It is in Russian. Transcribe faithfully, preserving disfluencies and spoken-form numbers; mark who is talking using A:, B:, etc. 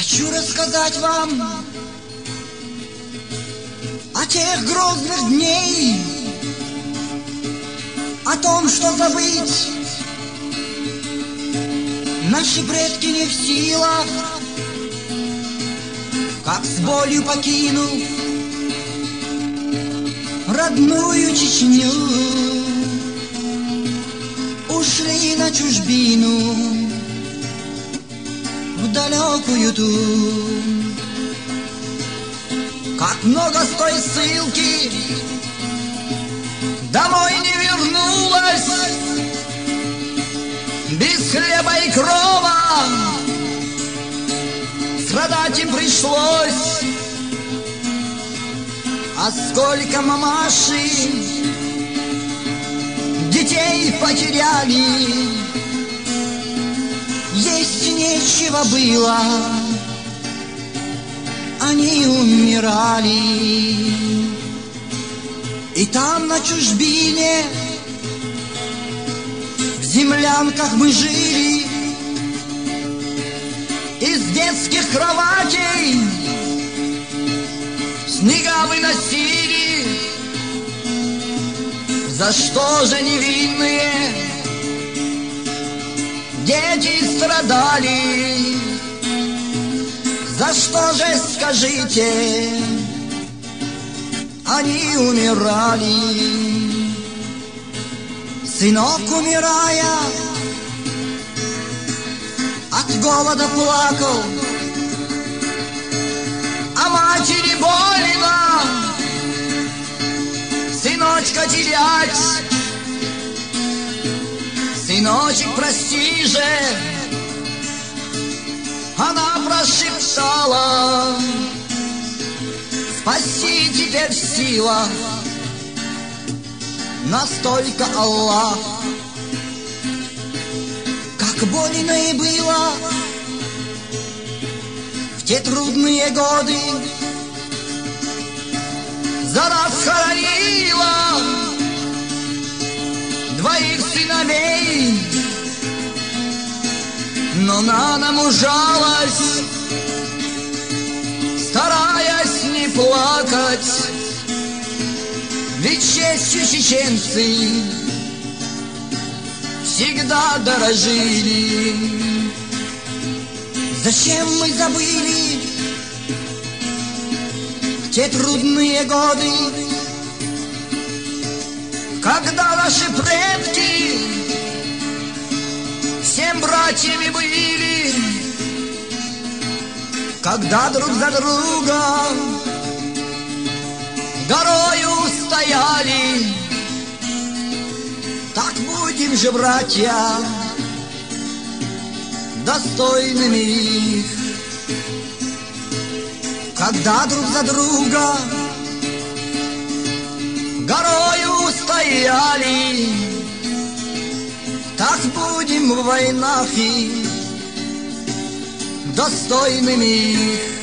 A: Хочу рассказать вам о тех грозных дней, о том, что забыть наши предки не в силах, как с болью покинув родную Чечню, ушли на чужбину в далекую ту. Как много с той ссылки домой не вернулась, без хлеба и крова страдать им пришлось. А сколько мамаши детей потеряли, есть нечего было, они умирали. И там на чужбине в землянках мы жили, из детских кроватей снега выносили. За что же невинные дети страдали? За что же, скажите, они умирали? Сынок, умирая, от голода плакал, а матери больно сыночка терять. Сыночек, прости же, она прошептала, спаси теперь в силах настолько Аллах. Как больно и было в те трудные годы, за раз хоронила двоих сыновей, но на мужалась, стараясь не плакать, ведь честью чеченцы всегда дорожили. Зачем мы забыли те трудные годы, когда наши предки всем братьями были, когда друг за друга горою стояли? Так будем же, братья, достойными их, когда друг за друга горою стояли. Так будем в войнах их достойными их.